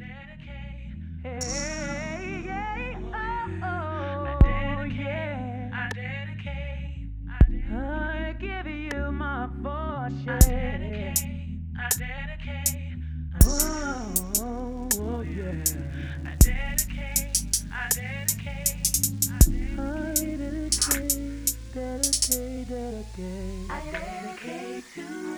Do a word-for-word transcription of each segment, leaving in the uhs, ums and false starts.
Hey, yeah, oh, oh, yeah. I dedicate, I give you my fortune. I dedicate, I dedicate, oh, oh, oh, yeah. I dedicate, I dedicate, I dedicate, dedicate, dedicate, I dedicate to you.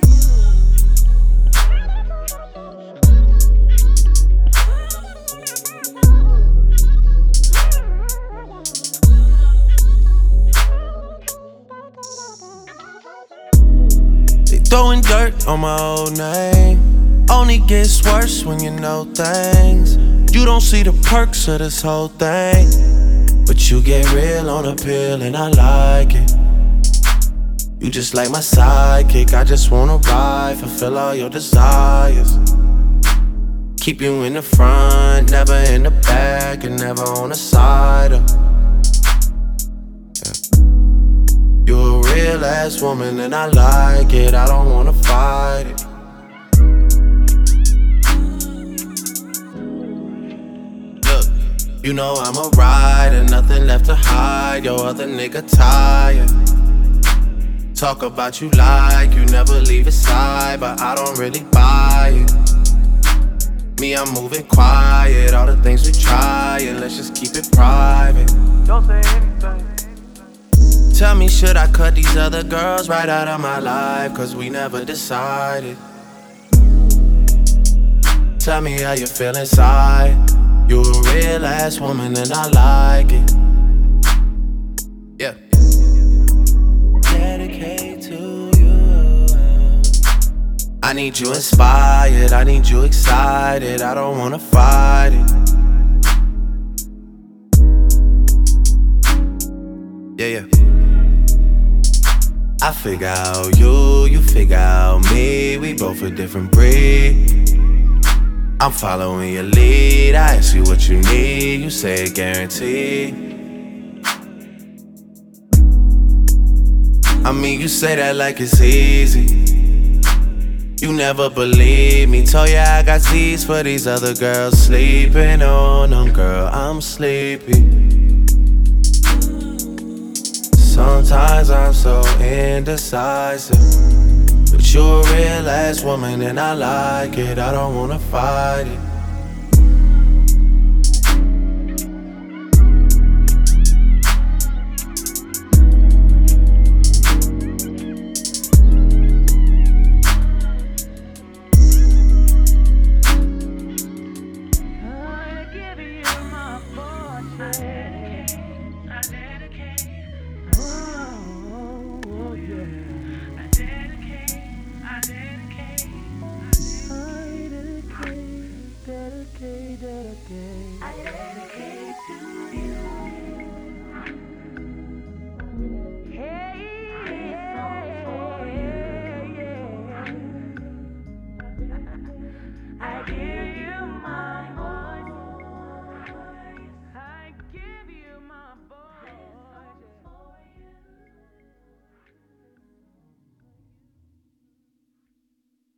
Throwing dirt on my old name only gets worse when you know things. You don't see the perks of this whole thing, but you get real on a pill and I like it. You just like my sidekick, I just wanna ride, fulfill all your desires. Keep you in the front, never in the back, and never on the side of. You a real ass woman and I like it, I don't wanna fight it. Look, you know I'm a rider, nothing left to hide, your other nigga tired. Talk about you like you never leave his side, but I don't really buy it. Me, I'm moving quiet, all the things we try, and let's just keep it private. Don't say anything. Tell me, should I cut these other girls right out of my life? Cause we never decided. Tell me how you feel inside. You a real ass woman and I like it. Yeah. Dedicate to you. I need you inspired, I need you excited, I don't wanna fight it. Yeah, yeah. I figure out you, you figure out me. We both a different breed. I'm following your lead. I ask you what you need, you say it guaranteed. I mean, you say that like it's easy. You never believe me. Told ya I got Z's for these other girls. Sleeping on them, girl, I'm sleepy. Sometimes I'm so indecisive, but you're a real ass woman and I like it, I don't wanna fight it. I give you my fortune. I dedicate. Oh, oh, yeah. I dedicate, I dedicate, I dedicate, dedicate, dedicate.